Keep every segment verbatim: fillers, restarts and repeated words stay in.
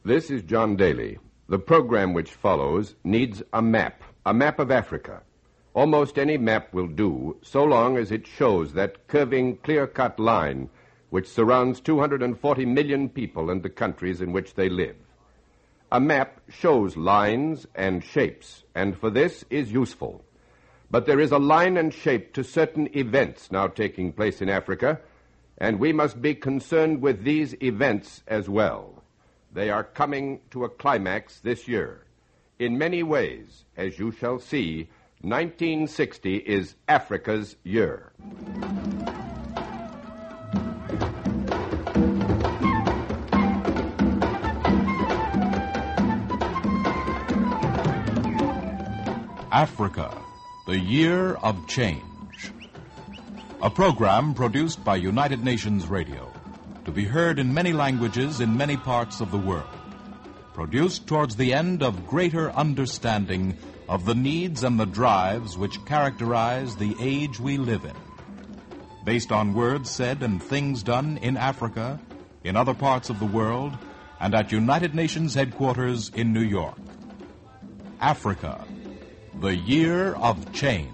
This is John Daly. The program which follows needs a map, a map of Africa. Almost any map will do, so long as it shows that curving, clear-cut line which surrounds two hundred forty million people and the countries in which they live. A map shows lines and shapes, and for this is useful. But there is a line and shape to certain events now taking place in Africa, and we must be concerned with these events as well. They are coming to a climax this year. In many ways, as you shall see, nineteen sixty is Africa's year. Africa, the Year of Change. A program produced by United Nations Radio, to be heard in many languages in many parts of the world. Produced towards the end of greater understanding of the needs and the drives which characterize the age we live in. Based on words said and things done in Africa, in other parts of the world, and at United Nations headquarters in New York. Africa, the Year of Change.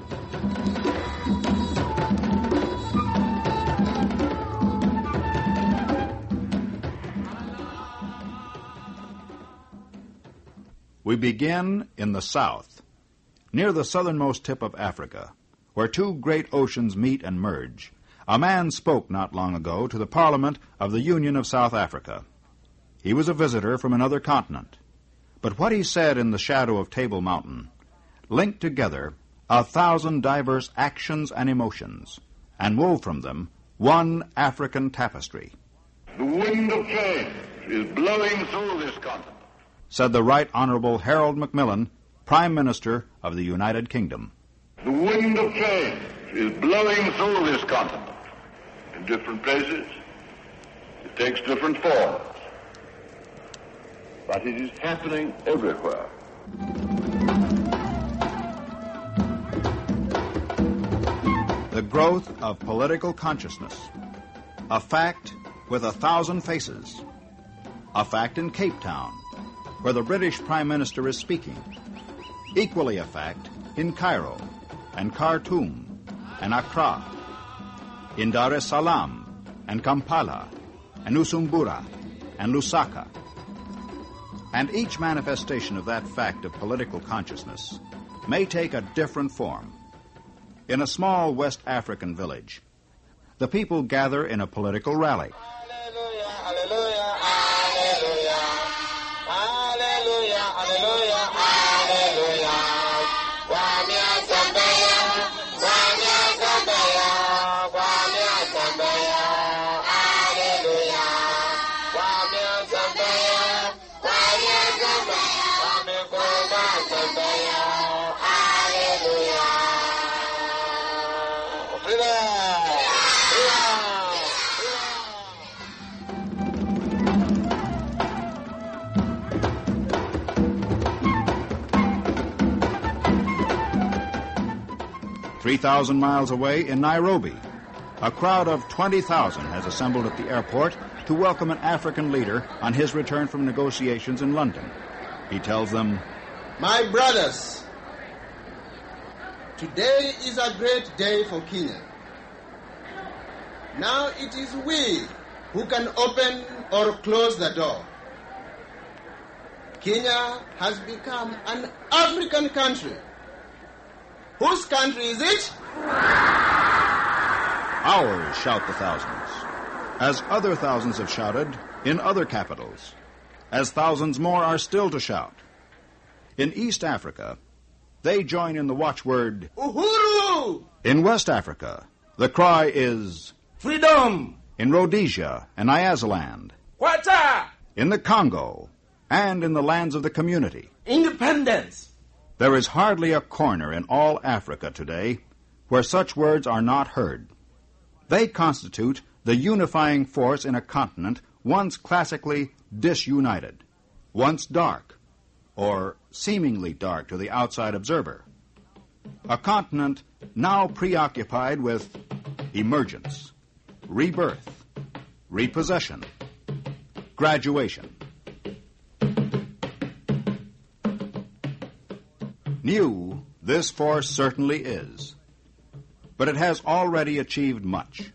We begin in the south, near the southernmost tip of Africa, where two great oceans meet and merge. A man spoke not long ago to the Parliament of the Union of South Africa. He was a visitor from another continent. But what he said in the shadow of Table Mountain linked together a thousand diverse actions and emotions, and wove from them one African tapestry. The wind of change is blowing through this continent, said the Right Honorable Harold Macmillan, Prime Minister of the United Kingdom. The wind of change is blowing through this continent. In different places, it takes different forms. But it is happening everywhere. The growth of political consciousness. A fact with a thousand faces. A fact in Cape Town, where the British Prime Minister is speaking. Equally a fact in Cairo and Khartoum and Accra, in Dar es Salaam and Kampala and Usumbura and Lusaka. And each manifestation of that fact of political consciousness may take a different form. In a small West African village, the people gather in a political rally. Hallelujah, hallelujah, hallelujah, hallelujah, hallelujah, hallelujah. Wamia Sambaya, Wamia Sambaya, Wamia Sambaya, hallelujah. Wamia Sambaya, Wamia Sambaya, Wamia Kuma Sambaya, hallelujah. Three thousand miles away in Nairobi, a crowd of twenty thousand has assembled at the airport to welcome an African leader on his return from negotiations in London. He tells them, "My brothers, today is a great day for Kenya. Now it is we who can open or close the door. Kenya has become an African country. Whose country is it?" "Ours," shout the thousands, as other thousands have shouted in other capitals, as thousands more are still to shout. In East Africa, they join in the watchword, "Uhuru!" In West Africa, the cry is, Freedom! In Rhodesia and Nyasaland, Quata! in the Congo, and in the lands of the community. Independence! There is hardly a corner in all Africa today where such words are not heard. They constitute the unifying force in a continent once classically disunited, once dark, or seemingly dark to the outside observer. A continent now preoccupied with emergence, rebirth, repossession, graduation, New, this force certainly is. But it has already achieved much.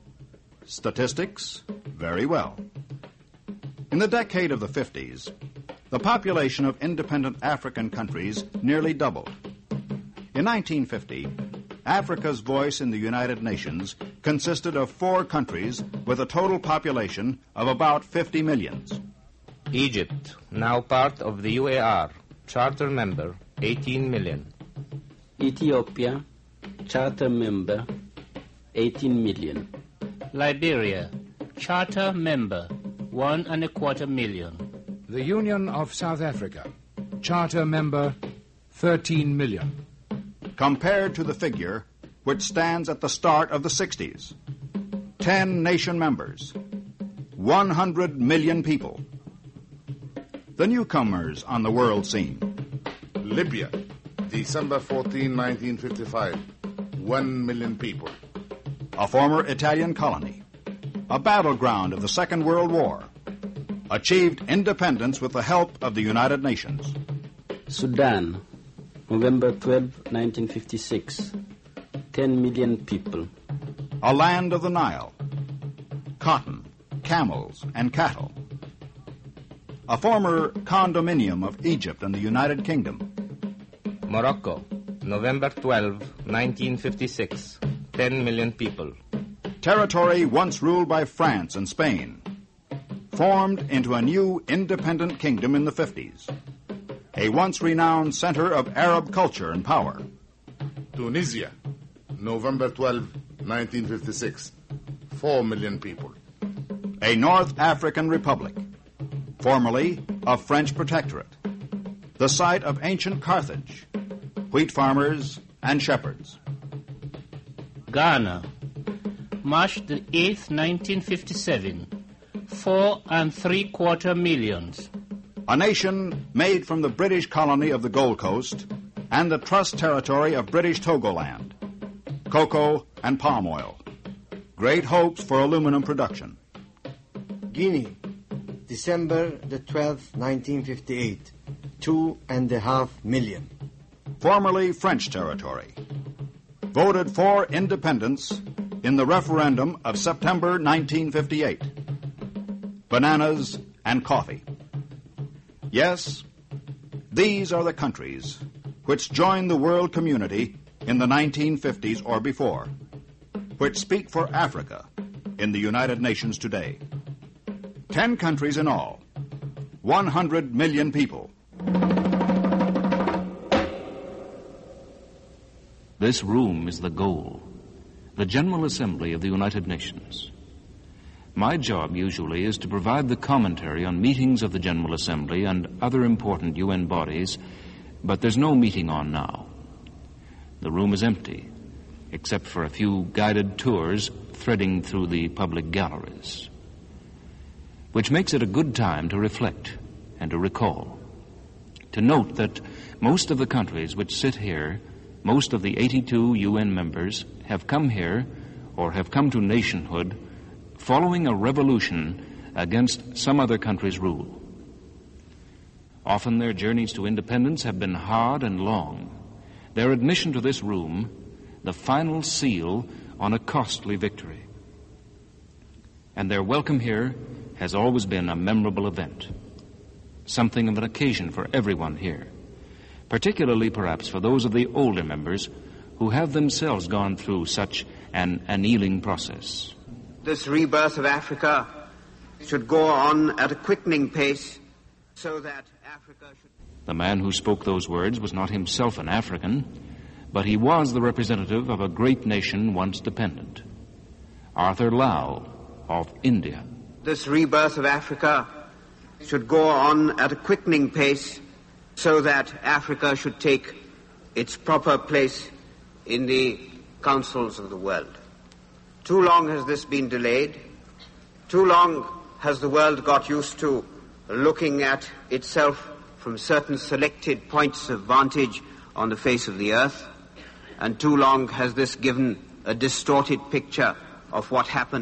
Statistics, very well. In the decade of the fifties, the population of independent African countries nearly doubled. In nineteen fifty, Africa's voice in the United Nations consisted of four countries with a total population of about fifty millions. Egypt, now part of the U A R, charter member, eighteen million. Ethiopia, charter member, eighteen million. Liberia, charter member, one and a quarter million. The Union of South Africa, charter member, thirteen million. Compared to the figure which stands at the start of the sixties, ten nation members, one hundred million people. The newcomers on the world scene. Libya, December fourteenth, nineteen fifty-five, one million people. A former Italian colony, a battleground of the Second World War, achieved independence with the help of the United Nations. Sudan, November twelfth, nineteen fifty-six, ten million people. A land of the Nile, cotton, camels, and cattle. A former condominium of Egypt and the United Kingdom. Morocco, November twelfth, nineteen fifty-six, ten million people. Territory once ruled by France and Spain, formed into a new independent kingdom in the fifties. A once renowned center of Arab culture and power. Tunisia, November twelfth, nineteen fifty-six, four million people. A North African republic, formerly a French protectorate, the site of ancient Carthage, wheat farmers and shepherds. Ghana, March the eighth, nineteen fifty-seven, four and three quarter millions. A nation made from the British colony of the Gold Coast and the trust territory of British Togoland. Cocoa and palm oil. Great hopes for aluminum production. Guinea, December the twelfth, nineteen fifty-eight, two and a half million. Formerly French territory. Voted for independence in the referendum of September nineteen fifty-eight. Bananas and coffee. Yes, these are the countries which joined the world community in the nineteen fifties or before, which speak for Africa in the United Nations today. Ten countries in all, one hundred million people. This room is the goal, the General Assembly of the United Nations. My job usually is to provide the commentary on meetings of the General Assembly and other important U N bodies, but there's no meeting on now. The room is empty, except for a few guided tours threading through the public galleries, which makes it a good time to reflect and to recall, to note that most of the countries which sit here, most of the eighty-two U N members, have come here or have come to nationhood following a revolution against some other country's rule. Often their journeys to independence have been hard and long. Their admission to this room, the final seal on a costly victory. And their welcome here has always been a memorable event, something of an occasion for everyone here, particularly perhaps for those of the older members who have themselves gone through such an annealing process. This rebirth of Africa should go on at a quickening pace so that Africa should... The man who spoke those words was not himself an African, but he was the representative of a great nation once dependent. Arthur Lau of India. This rebirth of Africa should go on at a quickening pace so that Africa should take its proper place in the councils of the world. Too long has this been delayed. Too long has the world got used to looking at itself from certain selected points of vantage on the face of the earth, and too long has this given a distorted picture of what happens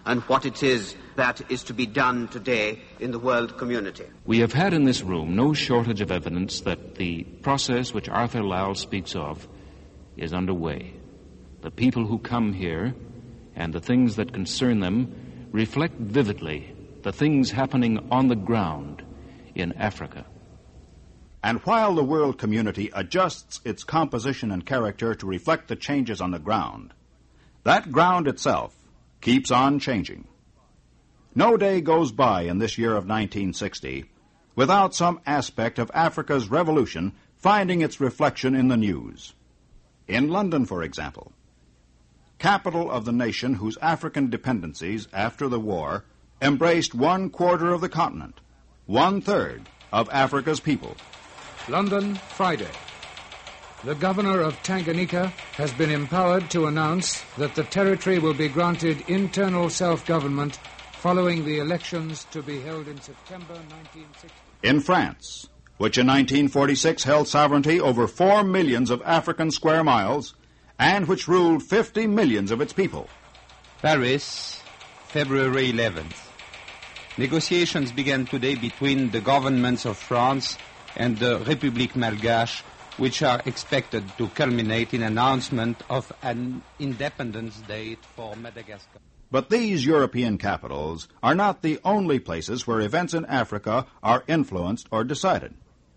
and what it is that is to be done today in the world community. We have had in this room no shortage of evidence that the process which Arthur Lal speaks of is underway. The people who come here and the things that concern them reflect vividly the things happening on the ground in Africa. And while the world community adjusts its composition and character to reflect the changes on the ground, that ground itself keeps on changing. No day goes by in this year of nineteen sixty without some aspect of Africa's revolution finding its reflection in the news. In London, for example, capital of the nation whose African dependencies after the war embraced one quarter of the continent, one-third of Africa's people. London, Friday. The governor of Tanganyika has been empowered to announce that the territory will be granted internal self-government following the elections to be held in September nineteen sixty. In France, which in nineteen forty-six held sovereignty over four millions of African square miles and which ruled fifty millions of its people. Paris, February eleventh. Negotiations began today between the governments of France and the République Malgache, which are expected to culminate in announcement of an independence date for Madagascar. But these European capitals are not the only places where events in Africa are influenced or decided.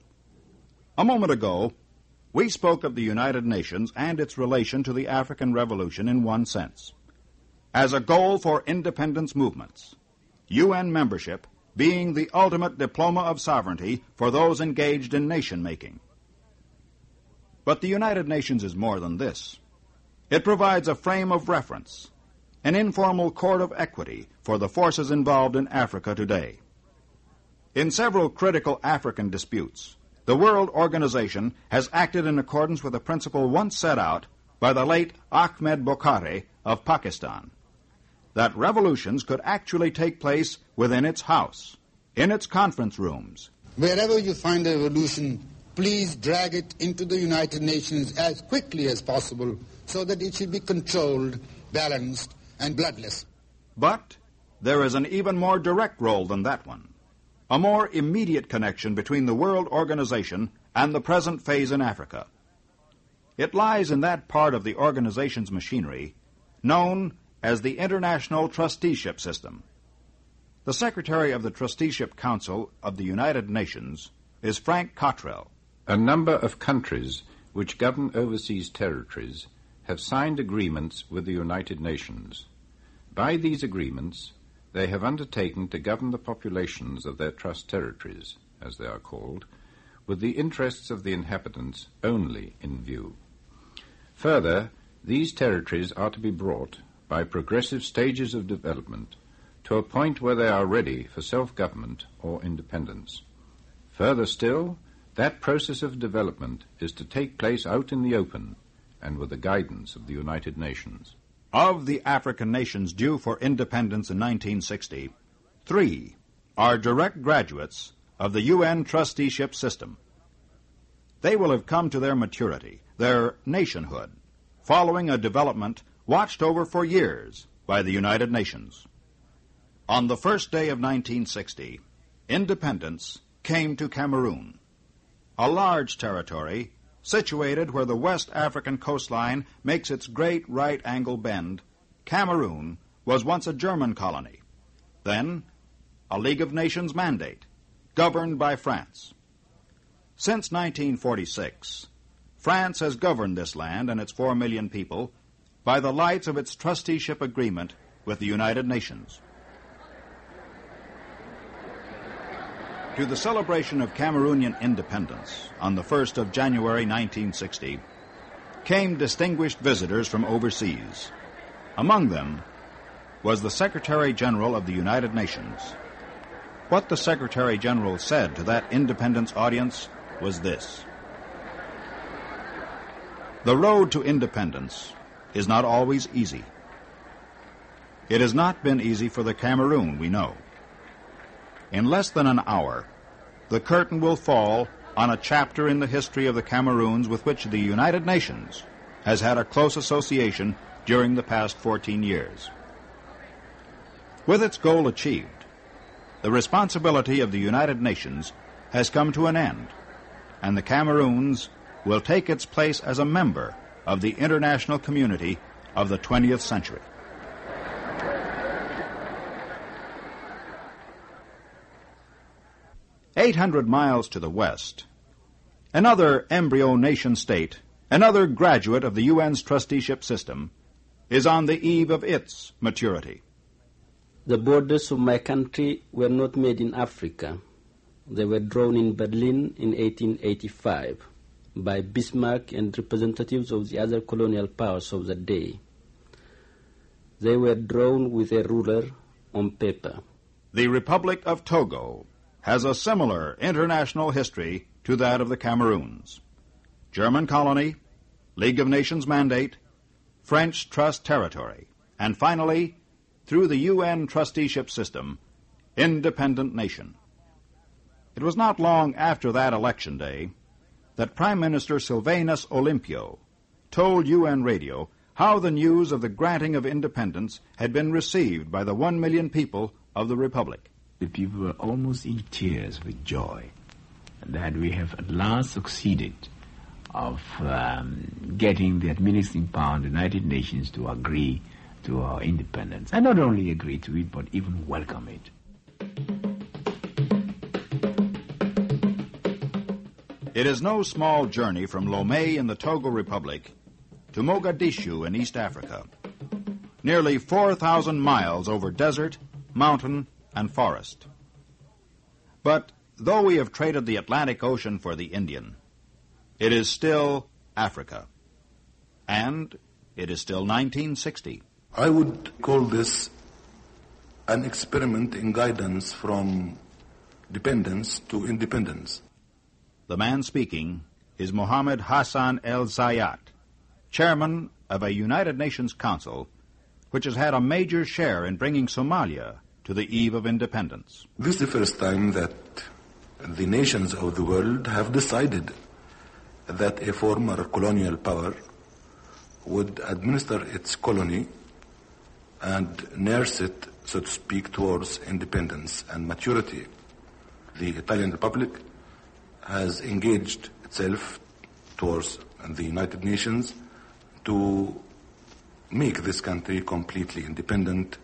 A moment ago, we spoke of the United Nations and its relation to the African Revolution in one sense, as a goal for independence movements, U N membership being the ultimate diploma of sovereignty for those engaged in nation-making. But the United Nations is more than this. It provides a frame of reference, an informal court of equity for the forces involved in Africa today. In several critical African disputes, the World Organization has acted in accordance with a principle once set out by the late Ahmed Bokhari of Pakistan, that revolutions could actually take place within its house, in its conference rooms. Wherever you find a revolution, please drag it into the United Nations as quickly as possible so that it should be controlled, balanced, and bloodless. But there is an even more direct role than that one, a more immediate connection between the World Organization and the present phase in Africa. It lies in that part of the organization's machinery known as the International Trusteeship System. The Secretary of the Trusteeship Council of the United Nations is Frank Cottrell. A number of countries which govern overseas territories have signed agreements with the United Nations. By these agreements, they have undertaken to govern the populations of their trust territories, as they are called, with the interests of the inhabitants only in view. Further, these territories are to be brought, by progressive stages of development, to a point where they are ready for self-government or independence. Further still, that process of development is to take place out in the open and with the guidance of the United Nations. Of the African nations due for independence in nineteen sixty, three are direct graduates of the U N trusteeship system. They will have come to their maturity, their nationhood, following a development watched over for years by the United Nations. On the first day of nineteen sixty, independence came to Cameroon, a large territory situated where the West African coastline makes its great right-angle bend. Cameroon was once a German colony, then a League of Nations mandate, governed by France. Since nineteen forty-six, France has governed this land and its four million people by the lights of its trusteeship agreement with the United Nations. To the celebration of Cameroonian independence on the first of January nineteen sixty came distinguished visitors from overseas. Among them was the Secretary General of the United Nations. What the Secretary General said to that independence audience was this: the road to independence is not always easy. It has not been easy for the Cameroon, we know. In less than an hour, the curtain will fall on a chapter in the history of the Cameroons with which the United Nations has had a close association during the past fourteen years. With its goal achieved, the responsibility of the United Nations has come to an end, and the Cameroons will take its place as a member of the international community of the twentieth century. Eight hundred miles to the west, another embryo nation-state, another graduate of the U N's trusteeship system, is on the eve of its maturity. The borders of my country were not made in Africa. They were drawn in Berlin in eighteen eighty-five by Bismarck and representatives of the other colonial powers of the day. They were drawn with a ruler on paper. The Republic of Togo has a similar international history to that of the Cameroons. German colony, League of Nations mandate, French trust territory, and finally, through the U N trusteeship system, independent nation. It was not long after that election day that Prime Minister Sylvanus Olympio told U N Radio how the news of the granting of independence had been received by the one million people of the Republic. The people were almost in tears with joy that we have at last succeeded of um, getting the administrative power of the United Nations to agree to our independence. And not only agree to it, but even welcome it. It is no small journey from Lomé in the Togo Republic to Mogadishu in East Africa. Nearly four thousand miles over desert, mountain, and forest. But though we have traded the Atlantic Ocean for the Indian, it is still Africa. And it is still nineteen sixty. I would call this an experiment in guidance from dependence to independence. The man speaking is Mohammed Hassan El Zayat, chairman of a United Nations Council which has had a major share in bringing Somalia to the eve of independence. This is the first time that the nations of the world have decided that a former colonial power would administer its colony and nurse it, so to speak, towards independence and maturity. The Italian Republic has engaged itself towards the United Nations to make this country completely independent.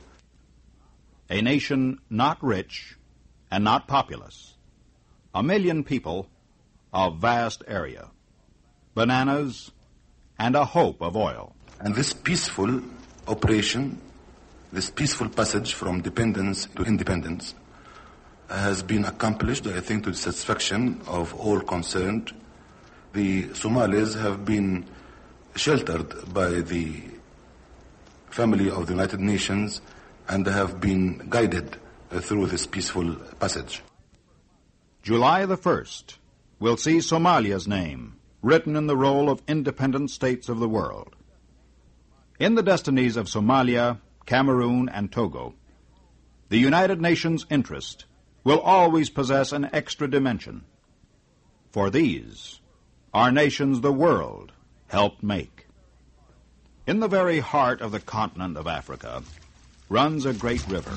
A nation not rich and not populous. A million people of vast area. Bananas and a hope of oil. And this peaceful operation, this peaceful passage from dependence to independence has been accomplished, I think, to the satisfaction of all concerned. The Somalis have been sheltered by the family of the United Nations and have been guided uh, through this peaceful passage. July the first will see Somalia's name written in the roll of independent states of the world. In the destinies of Somalia, Cameroon, and Togo, the United Nations interest will always possess an extra dimension. For these are nations the world helped make. In the very heart of the continent of Africa runs a great river.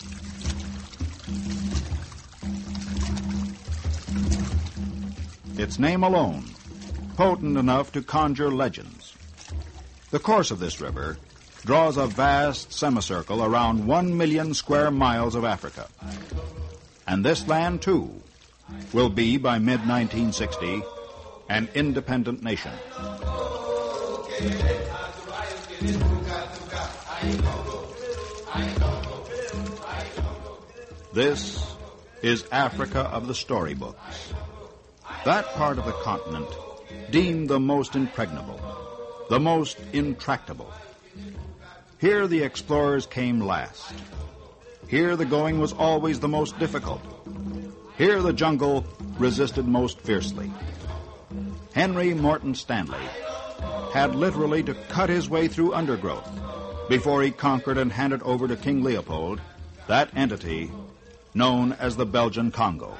Its name alone, potent enough to conjure legends. The course of this river draws a vast semicircle around one million square miles of Africa. And this land, too, will be, by mid nineteen sixty, an independent nation. This is Africa of the storybooks. That part of the continent deemed the most impregnable, the most intractable. Here the explorers came last. Here the going was always the most difficult. Here the jungle resisted most fiercely. Henry Morton Stanley had literally to cut his way through undergrowth before he conquered and handed over to King Leopold that entity known as the Belgian Congo.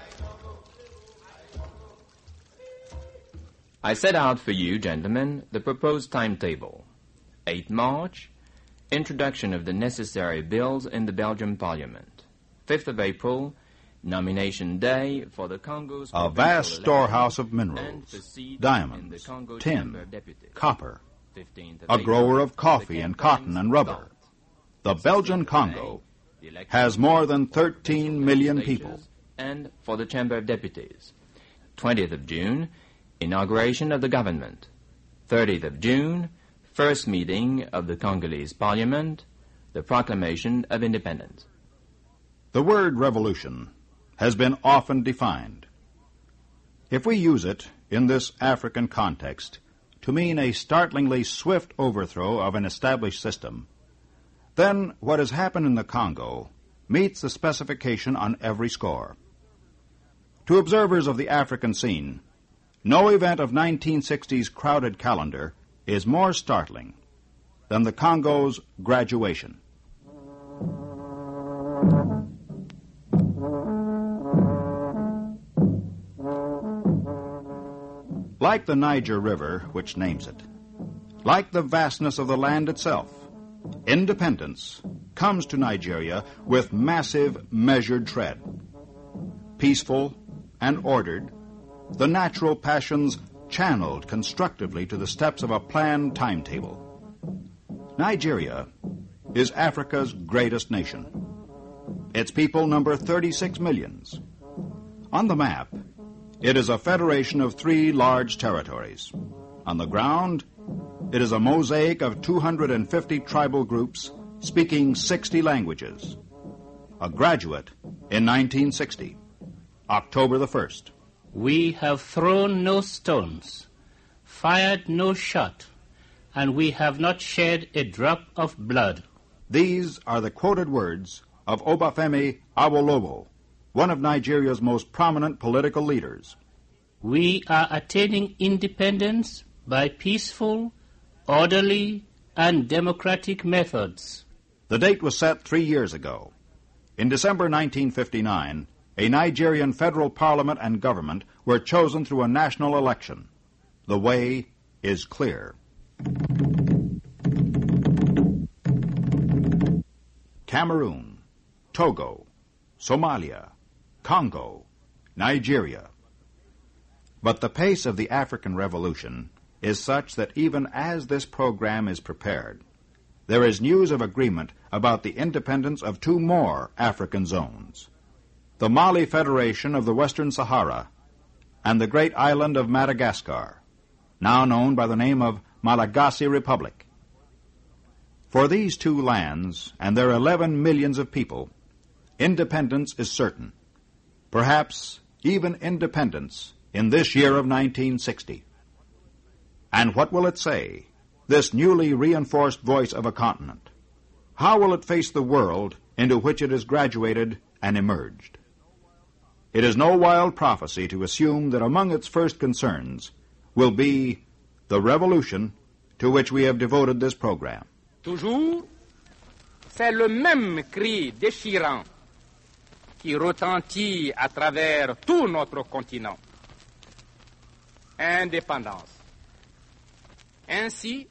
I set out for you, gentlemen, the proposed timetable. eighth March, Introduction of the necessary bills in the Belgian Parliament. fifth of April, nomination day for the Congo's A vast storehouse of minerals, diamonds, tin, copper, a grower of coffee and cotton and rubber. The Belgian Congo has more than thirteen million people. And for the Chamber of Deputies. twentieth of June, inauguration of the government. thirtieth of June, first meeting of the Congolese Parliament, the proclamation of independence. The word revolution has been often defined. If we use it in this African context to mean a startlingly swift overthrow of an established system, then what has happened in the Congo meets the specification on every score. To observers of the African scene, no event of nineteen sixties crowded calendar is more startling than the Congo's graduation. Like the Niger River, which names it, like the vastness of the land itself, independence comes to Nigeria with massive, measured tread. Peaceful and ordered, the natural passions channeled constructively to the steps of a planned timetable. Nigeria is Africa's greatest nation. Its people number thirty-six millions. On the map, it is a federation of three large territories. On the ground, it is a mosaic of two hundred fifty tribal groups speaking sixty languages. A graduate in nineteen sixty, October the first. We have thrown no stones, fired no shot, and we have not shed a drop of blood. These are the quoted words of Obafemi Awolowo, one of Nigeria's most prominent political leaders. We are attaining independence by peaceful, orderly, and democratic methods. The date was set three years ago. In December nineteen fifty-nine, a Nigerian federal parliament and government were chosen through a national election. The way is clear. Cameroon, Togo, Somalia, Congo, Nigeria. But the pace of the African Revolution is such that even as this program is prepared, there is news of agreement about the independence of two more African zones: the Mali Federation of the Western Sahara and the great island of Madagascar, now known by the name of Malagasy Republic. For these two lands and their eleven millions of people, independence is certain, perhaps even independence in this year of nineteen sixty. And what will it say, this newly reinforced voice of a continent? How will it face the world into which it has graduated and emerged? It is no wild prophecy to assume that among its first concerns will be the revolution to which we have devoted this program. Toujours, c'est le même cri déchirant qui retentit à travers tout notre continent. Indépendance. Ainsi,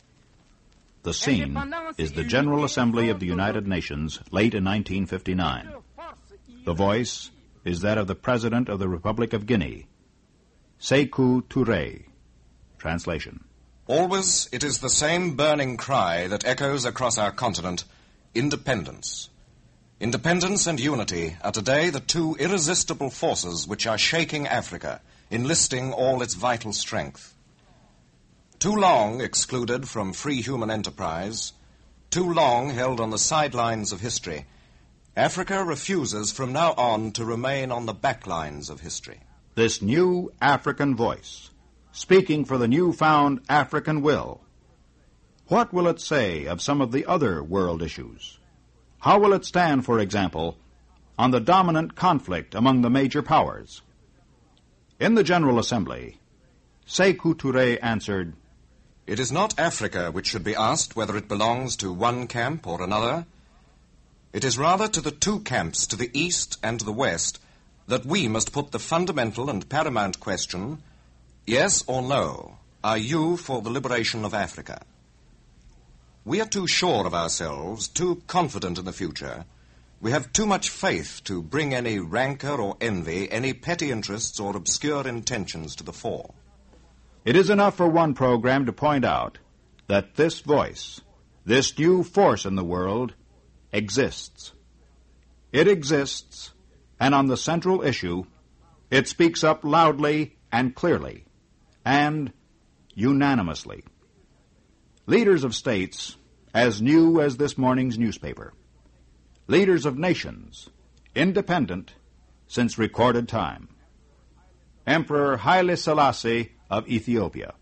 the scene is the General Assembly of the United Nations late in nineteen fifty-nine. The voice is that of the President of the Republic of Guinea, Sékou Touré. Translation. Always it is the same burning cry that echoes across our continent: independence. Independence and unity are today the two irresistible forces which are shaking Africa, enlisting all its vital strength. Too long excluded from free human enterprise, too long held on the sidelines of history, Africa refuses from now on to remain on the backlines of history. This new African voice, speaking for the newfound African will. What will it say of some of the other world issues? How will it stand, for example, on the dominant conflict among the major powers? In the General Assembly, Sékou Touré answered, "It is not Africa which should be asked whether it belongs to one camp or another. It is rather to the two camps, to the east and to the west, that we must put the fundamental and paramount question: yes or no, are you for the liberation of Africa?" We are too sure of ourselves, too confident in the future. We have too much faith to bring any rancor or envy, any petty interests or obscure intentions to the fore. It is enough for one program to point out that this voice, this new force in the world, exists. It exists, and on the central issue, it speaks up loudly and clearly, and unanimously. Leaders of states, as new as this morning's newspaper. Leaders of nations, independent since recorded time. Emperor Haile Selassie of Ethiopia.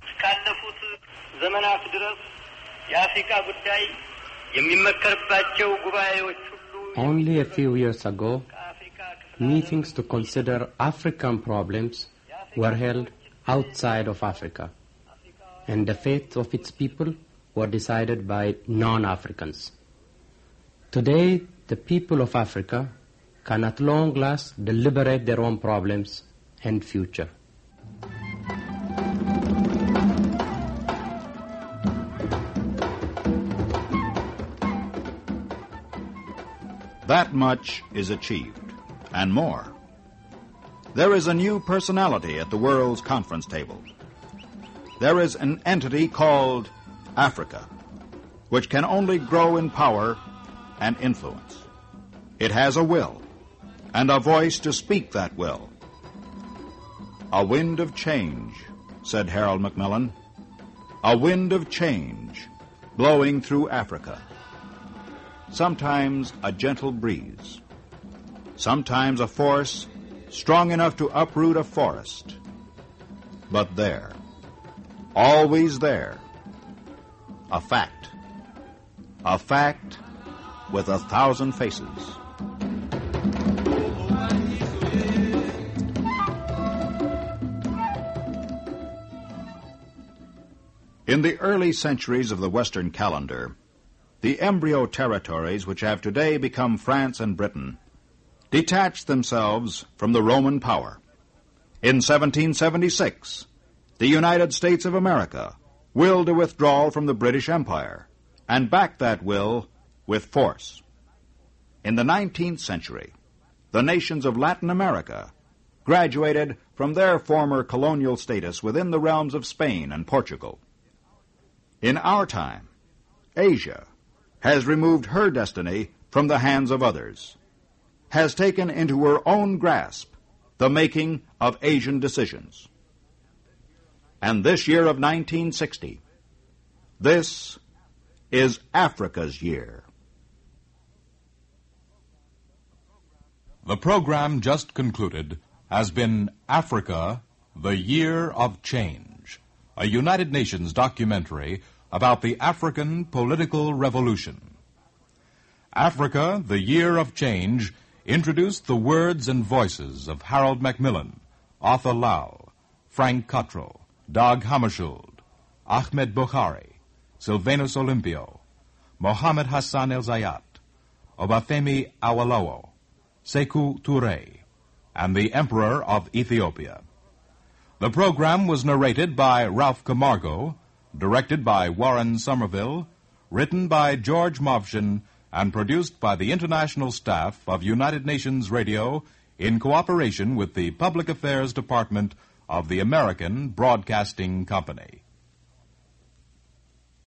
Only a few years ago, meetings to consider African problems were held outside of Africa, and the fate of its people were decided by non-Africans. Today, the people of Africa can at long last deliberate their own problems and future. That much is achieved, and more. There is a new personality at the world's conference table. There is an entity called Africa, which can only grow in power and influence. It has a will, and a voice to speak that will. A wind of change, said Harold Macmillan. A wind of change blowing through Africa. Sometimes a gentle breeze. Sometimes a force strong enough to uproot a forest. But there, always there, a fact. A fact with a thousand faces. In the early centuries of the Western calendar, the embryo territories which have today become France and Britain detached themselves from the Roman power. In seventeen seventy-six, the United States of America willed a withdrawal from the British Empire and backed that will with force. In the nineteenth century, the nations of Latin America graduated from their former colonial status within the realms of Spain and Portugal. In our time, Asia has removed her destiny from the hands of others, has taken into her own grasp the making of Asian decisions. And this year of nineteen sixty, this is Africa's year. The program just concluded has been Africa, the Year of Change, a United Nations documentary about the African political revolution. Africa, the Year of Change, introduced the words and voices of Harold Macmillan, Arthur Lau, Frank Cottrell, Dag Hammarskjöld, Ahmed Bukhari, Sylvanus Olympio, Mohammed Hassan El-Zayat, Obafemi Awolowo, Sekou Touré, and the Emperor of Ethiopia. The program was narrated by Ralph Camargo, directed by Warren Somerville, written by George Movshin, and produced by the international staff of United Nations Radio in cooperation with the Public Affairs Department of the American Broadcasting Company.